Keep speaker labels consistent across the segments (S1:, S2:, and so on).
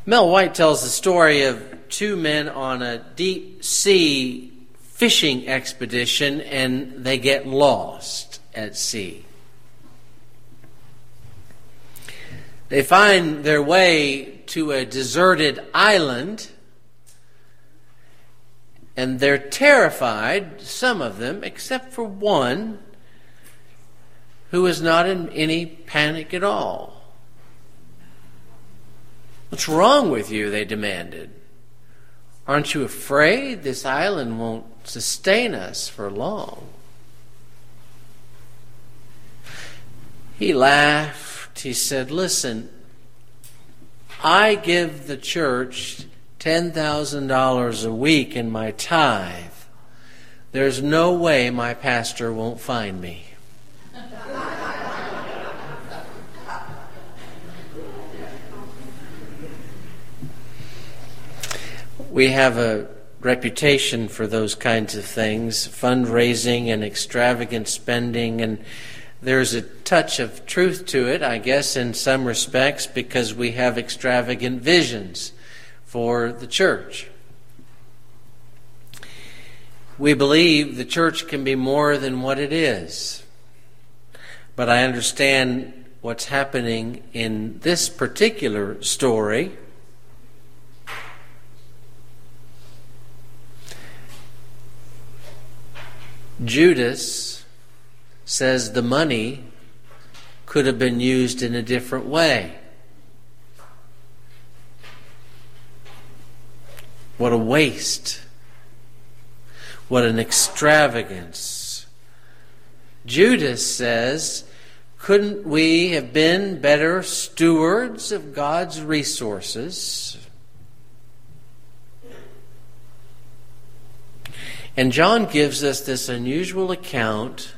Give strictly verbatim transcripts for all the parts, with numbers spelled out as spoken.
S1: Mel White tells the story of two men on a deep sea fishing expedition, and they get lost at sea. They find their way to a deserted island, and they're terrified, some of them, except for one who is not in any panic at all. "What's wrong with you?" they demanded. "Aren't you afraid this island won't sustain us for long?" He laughed. He said, "Listen, I give the church ten thousand dollars a week in my tithe. There's no way my pastor won't find me." We have a reputation for those kinds of things, fundraising and extravagant spending, and there's a touch of truth to it, I guess, in some respects, because we have extravagant visions for the church. We believe the church can be more than what it is. But I understand what's happening in this particular story. Judas says the money could have been used in a different way. What a waste. What an extravagance. Judas says, couldn't we have been better stewards of God's resources? And John gives us this unusual account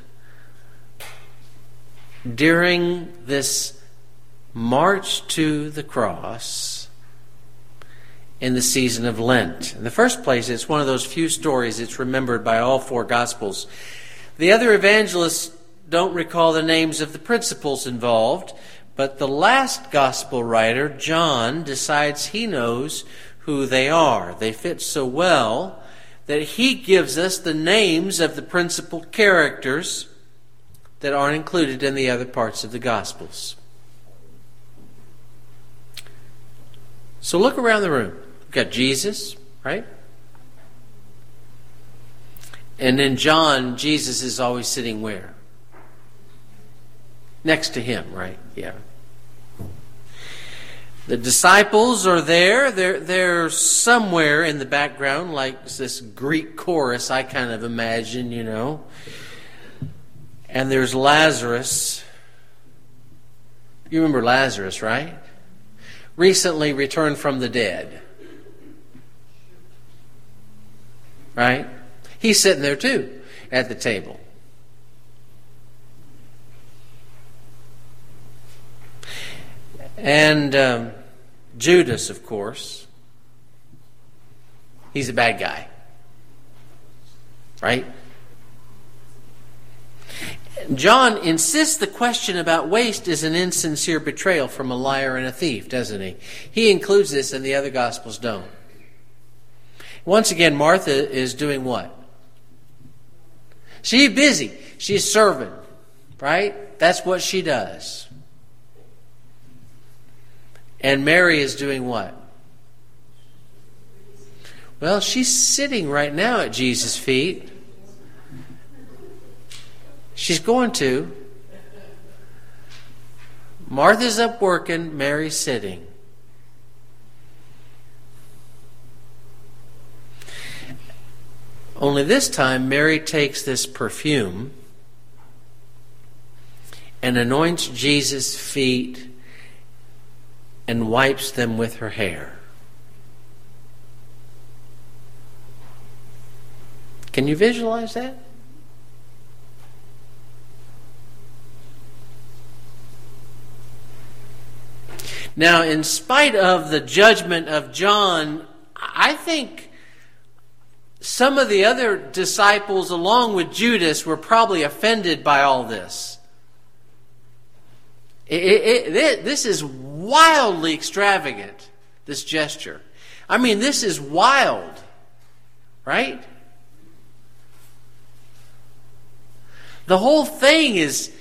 S1: during this march to the cross in the season of Lent. In the first place, it's one of those few stories that's remembered by all four Gospels. The other evangelists don't recall the names of the principals involved, but the last Gospel writer, John, decides he knows who they are. They fit so well that he gives us the names of the principal characters that aren't included in the other parts of the Gospels. So look around the room. We've got Jesus, right? And in John, Jesus is always sitting where? Next to him, right? Yeah. The disciples are there. They're, they're somewhere in the background, like this Greek chorus, I kind of imagine, you know. And there's Lazarus. You remember Lazarus, right? Recently returned from the dead. Right? He's sitting there too, at the table. And um, Judas, of course, he's a bad guy. Right? John insists the question about waste is an insincere betrayal from a liar and a thief, doesn't he? He includes this and the other Gospels don't. Once again, Martha is doing what? She's busy. She's serving. Right? That's what she does. And Mary is doing what? Well, she's sitting right now at Jesus' feet. She's going to. Martha's up working, Mary's sitting. Only this time, Mary takes this perfume and anoints Jesus' feet and wipes them with her hair. Can you visualize that? Now, in spite of the judgment of John, I think some of the other disciples, along with Judas, were probably offended by all this. It, it, it, this is wildly extravagant, this gesture. I mean, this is wild, right? The whole thing is,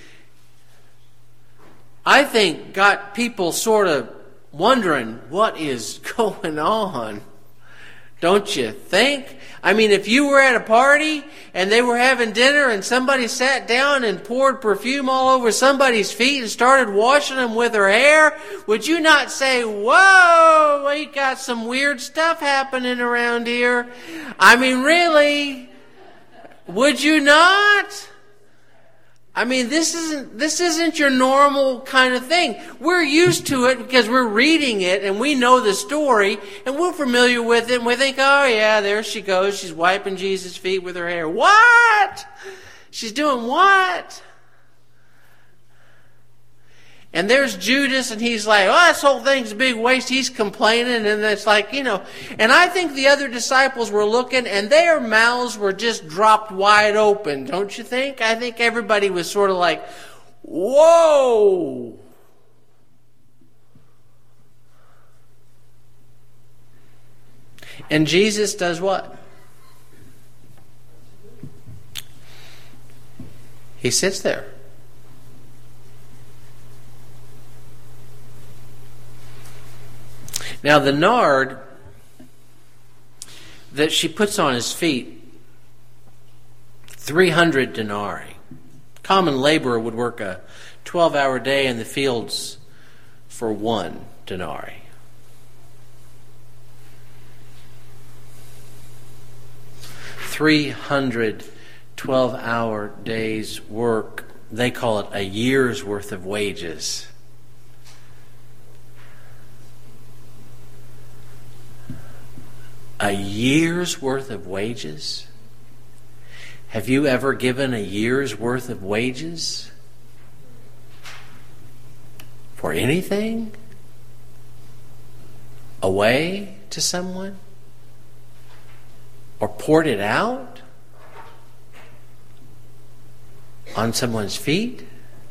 S1: I think, got people sort of wondering what is going on. Don't you think? I mean, if you were at a party and they were having dinner and somebody sat down and poured perfume all over somebody's feet and started washing them with her hair, would you not say, whoa, we got some weird stuff happening around here? I mean, really? Would you not? I mean, this isn't this isn't your normal kind of thing. We're used to it because we're reading it and we know the story and we're familiar with it and we think, oh yeah, there she goes. She's wiping Jesus' feet with her hair. What? She's doing what? And there's Judas and he's like, oh, this whole thing's a big waste. He's complaining and it's like, you know. And I think the other disciples were looking and their mouths were just dropped wide open. Don't you think? I think everybody was sort of like, whoa. And Jesus does what? He sits there. Now, the nard that she puts on his feet, three hundred denarii. Common laborer would work a twelve-hour day in the fields for one denarii. three hundred twelve-hour days' work. They call it a year's worth of wages. A year's worth of wages? Have you ever given a year's worth of wages for anything away to someone? Or poured it out on someone's feet?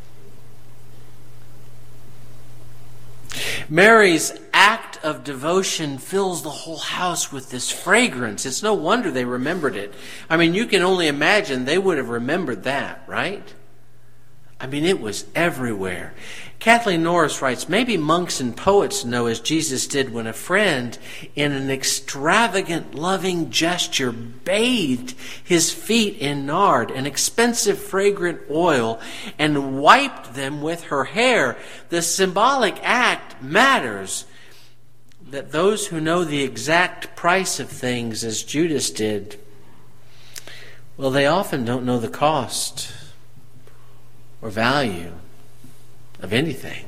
S1: Mary's act of devotion fills the whole house with this fragrance. It's no wonder they remembered it. I mean, you can only imagine they would have remembered that, right? I mean, it was everywhere. Kathleen Norris writes, maybe monks and poets know as Jesus did when a friend, in an extravagant, loving gesture, bathed his feet in nard, an expensive, fragrant oil, and wiped them with her hair. The symbolic act matters. That those who know the exact price of things, as Judas did, well, they often don't know the cost or value of anything.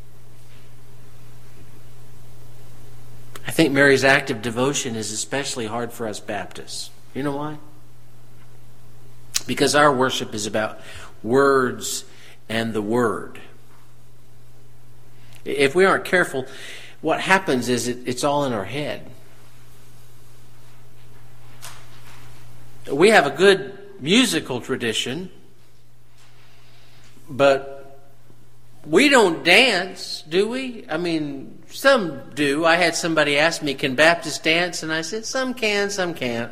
S1: I think Mary's act of devotion is especially hard for us Baptists. You know why? Because our worship is about words and the Word. If we aren't careful, what happens is it, it's all in our head. We have a good musical tradition, but we don't dance, do we? I mean, some do. I had somebody ask me, can Baptists dance? And I said, some can, some can't.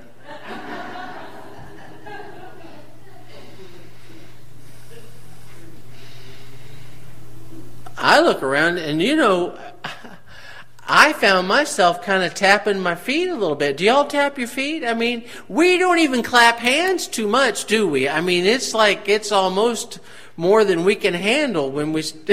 S1: I look around and, you know, I found myself kind of tapping my feet a little bit. Do y'all tap your feet? I mean, we don't even clap hands too much, do we? I mean, it's like it's almost more than we can handle when we st-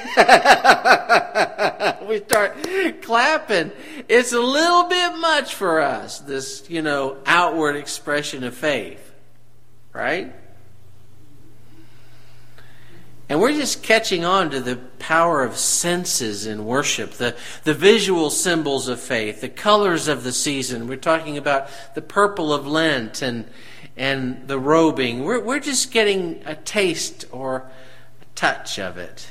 S1: we start clapping. It's a little bit much for us, this, you know, outward expression of faith, right? And we're just catching on to the power of senses in worship, the, the visual symbols of faith, the colors of the season. We're talking about the purple of Lent and and the robing. We're, we're just getting a taste or a touch of it.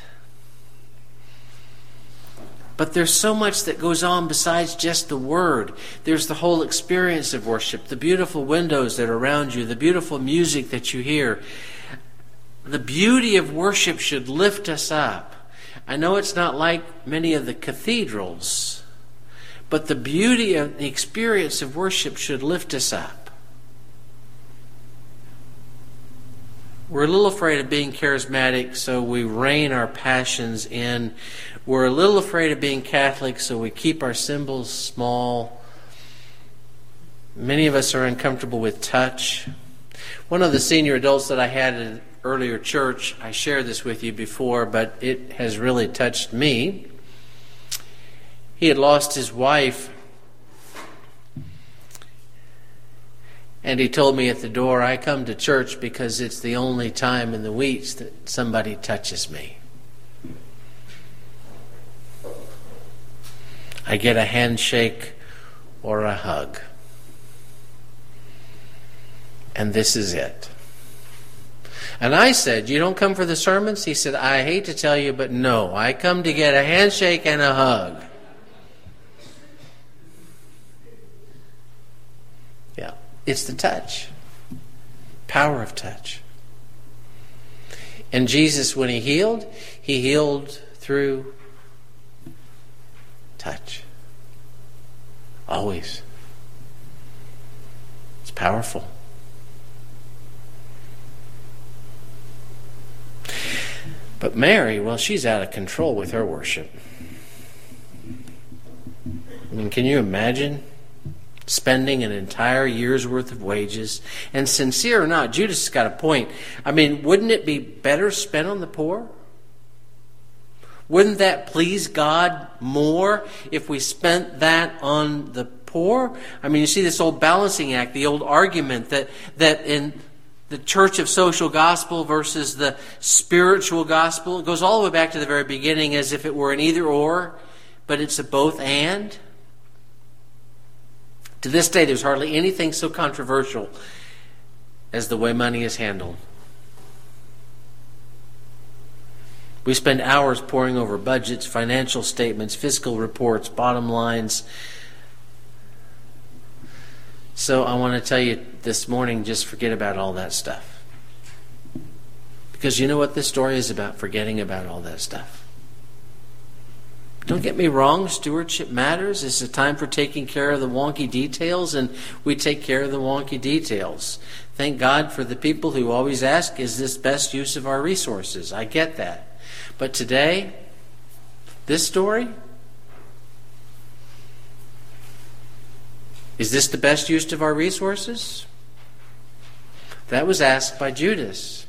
S1: But there's so much that goes on besides just the word. There's the whole experience of worship, the beautiful windows that are around you, the beautiful music that you hear. The beauty of worship should lift us up. I know it's not like many of the cathedrals, But the beauty of the experience of worship should lift us up. We're a little afraid of being charismatic, so we rein our passions in. We're a little afraid of being Catholic, so we keep our symbols small. Many of us are uncomfortable with touch. One of the senior adults that I had at an earlier church, I shared this with you before, but it has really touched me. He had lost his wife, and he told me at the door, I come to church because it's the only time in the weeks that somebody touches me. I get a handshake or a hug. And this is it. And I said, you don't come for the sermons? He said, I hate to tell you, but no. I come to get a handshake and a hug. Yeah, it's the touch. Power of touch. And Jesus, when he healed, he healed through touch. Always. It's powerful. But Mary, well, she's out of control with her worship. I mean, can you imagine spending an entire year's worth of wages? And sincere or not, Judas has got a point. I mean, wouldn't it be better spent on the poor? Wouldn't that please God more if we spent that on the poor? I mean, you see this old balancing act, the old argument that, that in the church of social gospel versus the spiritual gospel, it goes all the way back to the very beginning as if it were an either or, but it's a both and. To this day, there's hardly anything so controversial as the way money is handled. We spend hours poring over budgets, financial statements, fiscal reports, bottom lines. So I want to tell you this morning, just forget about all that stuff. Because you know what this story is about? Forgetting about all that stuff. Don't get me wrong, stewardship matters. It's a time for taking care of the wonky details, and we take care of the wonky details. Thank God for the people who always ask, is this best use of our resources? I get that. But today, this story, is this the best use of our resources? That was asked by Judas.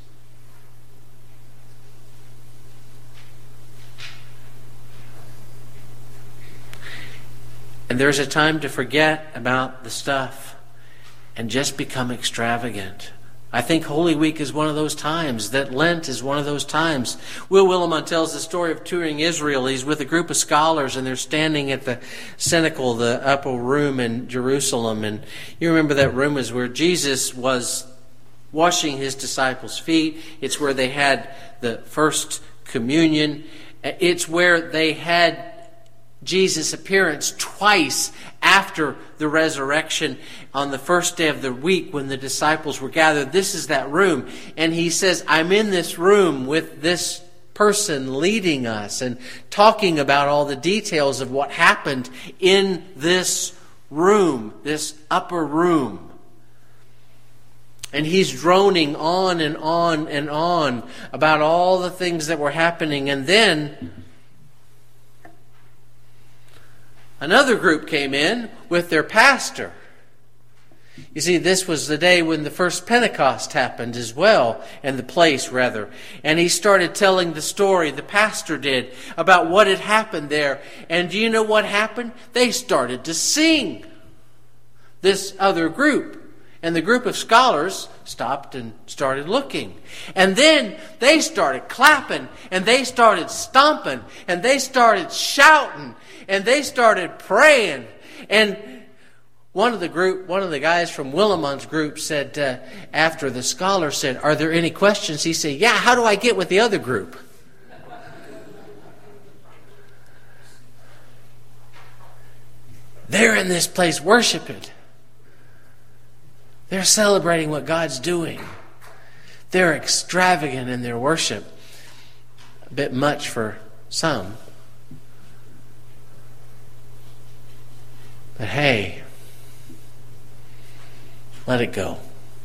S1: And there's a time to forget about the stuff and just become extravagant. I think Holy Week is one of those times, that Lent is one of those times. Will Willimon tells the story of touring Israel. He's with a group of scholars and they're standing at the cenacle, the upper room in Jerusalem. And you remember that room is where Jesus was washing his disciples' feet. It's where they had the first communion. It's where they had Jesus' appearance twice after the resurrection on the first day of the week when the disciples were gathered. This is that room. And he says, I'm in this room with this person leading us and talking about all the details of what happened in this room, this upper room. And he's droning on and on and on about all the things that were happening. And then another group came in with their pastor. You see, this was the day when the first Pentecost happened as well, and the place rather. And he started telling the story, the pastor did, about what had happened there. And do you know what happened? They started to sing. This other group. And the group of scholars stopped and started looking. And then they started clapping, and they started stomping, and they started shouting, and they started praying. And one of the group, one of the guys from Willimon's group said, uh, after the scholar said, are there any questions? He said, yeah, how do I get with the other group? They're in this place worshiping. They're celebrating what God's doing. They're extravagant in their worship. A bit much for some. But hey, let it go.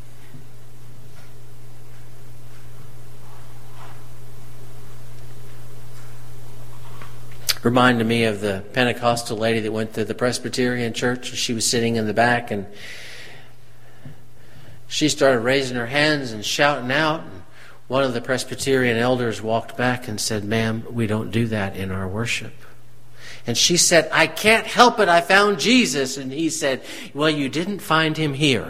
S1: Reminded me of the Pentecostal lady that went to the Presbyterian church. She was sitting in the back and she started raising her hands and shouting out. And one of the Presbyterian elders walked back and said, "Ma'am, we don't do that in our worship." And she said, "I can't help it. I found Jesus." And he said, "Well, you didn't find him here."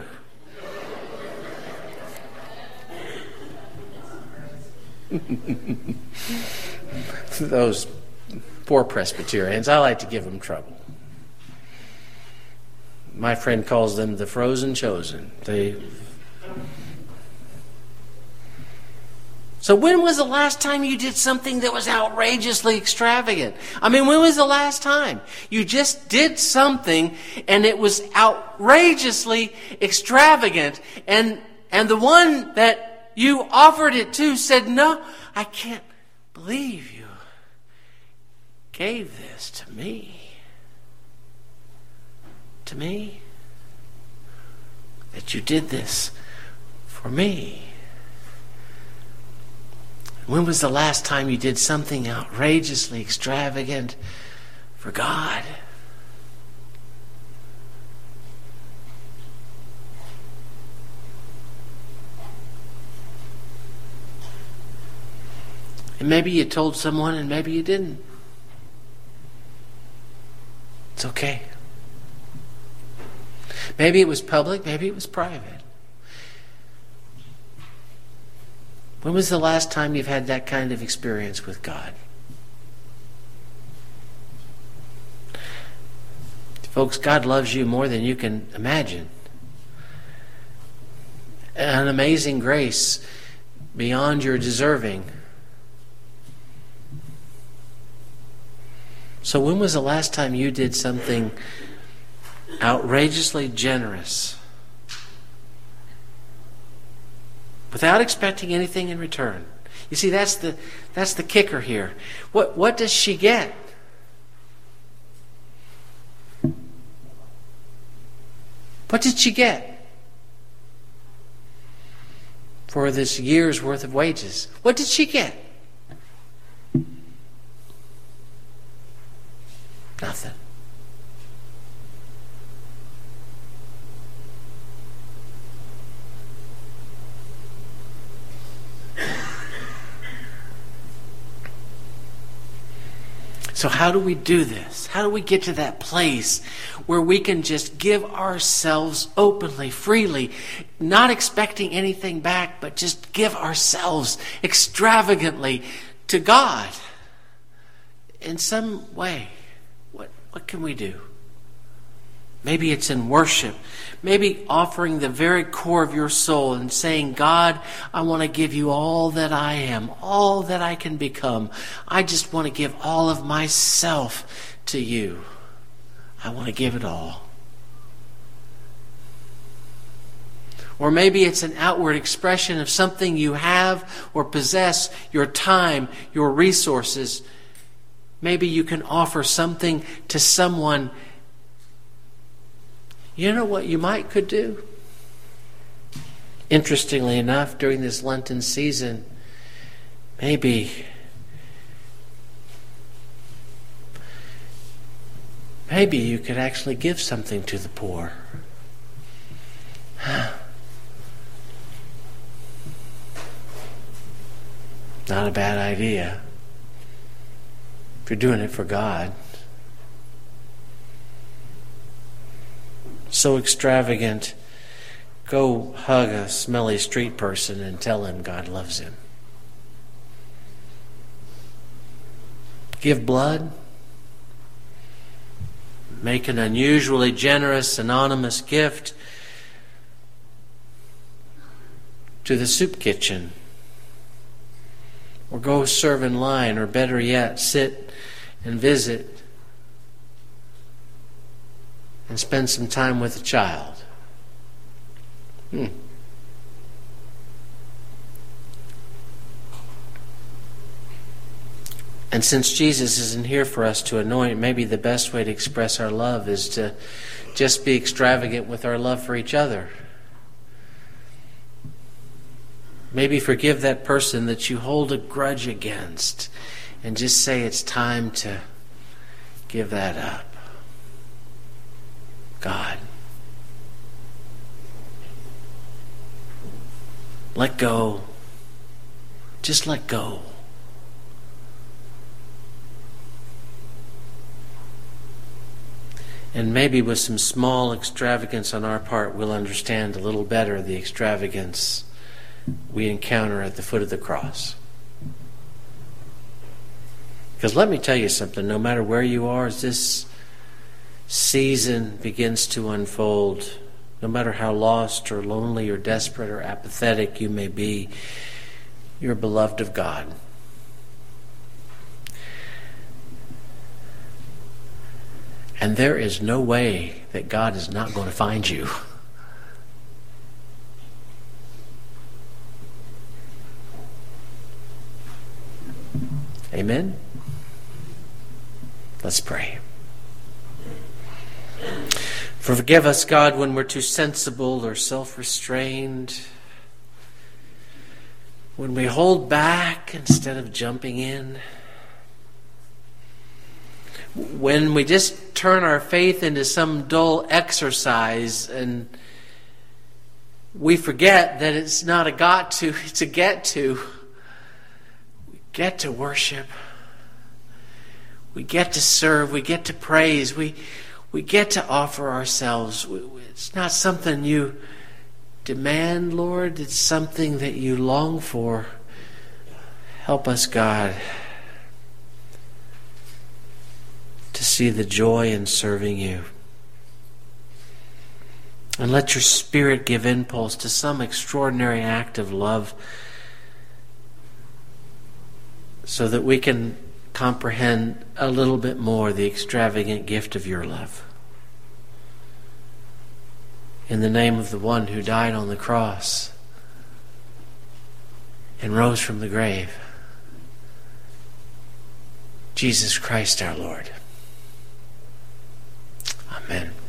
S1: Those poor Presbyterians, I like to give them trouble. My friend calls them the frozen chosen. They. So when was the last time you did something that was outrageously extravagant? I mean, when was the last time? You just did something and it was outrageously extravagant, and and the one that you offered it to said, "No, I can't believe you gave this to me. To me? That you did this for me." When was the last time you did something outrageously extravagant for God? And maybe you told someone and maybe you didn't. It's okay. Maybe it was public, maybe it was private. When was the last time you've had that kind of experience with God? Folks, God loves you more than you can imagine. An amazing grace beyond your deserving. So when was the last time you did something outrageously generous without expecting anything in return? You see, that's the that's the kicker here. What what does she get? What did she get for this year's worth of wages? What did she get? Nothing. So how do we do this? How do we get to that place where we can just give ourselves openly, freely, not expecting anything back, but just give ourselves extravagantly to God in some way? What, what can we do? Maybe it's in worship. Maybe offering the very core of your soul and saying, "God, I want to give you all that I am, all that I can become. I just want to give all of myself to you. I want to give it all." Or maybe it's an outward expression of something you have or possess, your time, your resources. Maybe you can offer something to someone. You know what you might could do? Interestingly enough, during this Lenten season, maybe maybe you could actually give something to the poor. Not a bad idea if you're doing it for God. So extravagant, go hug a smelly street person and tell him God loves him. Give blood. Make an unusually generous, anonymous gift to the soup kitchen. Or go serve in line, or better yet, sit and visit and spend some time with a child. Hmm. And since Jesus isn't here for us to anoint, maybe the best way to express our love is to just be extravagant with our love for each other. Maybe forgive that person that you hold a grudge against and just say it's time to give that up. God, let go. Just let go. And maybe with some small extravagance on our part, we'll understand a little better the extravagance we encounter at the foot of the cross. Because let me tell you something, no matter where you are as this season begins to unfold, no matter how lost or lonely or desperate or apathetic you may be, you're beloved of God. And there is no way that God is not going to find you. Amen? Let's pray. Forgive us, God, when we're too sensible or self-restrained, when we hold back instead of jumping in, when we just turn our faith into some dull exercise and we forget that it's not a got to, it's a get to. We get to worship. We get to serve. We get to praise. We we get to offer ourselves. It's not something you demand, Lord. It's something that you long for. Help us, God, to see the joy in serving you. And let your Spirit give impulse to some extraordinary act of love so that we can comprehend a little bit more the extravagant gift of your love. In the name of the one who died on the cross and rose from the grave, Jesus Christ our Lord. Amen.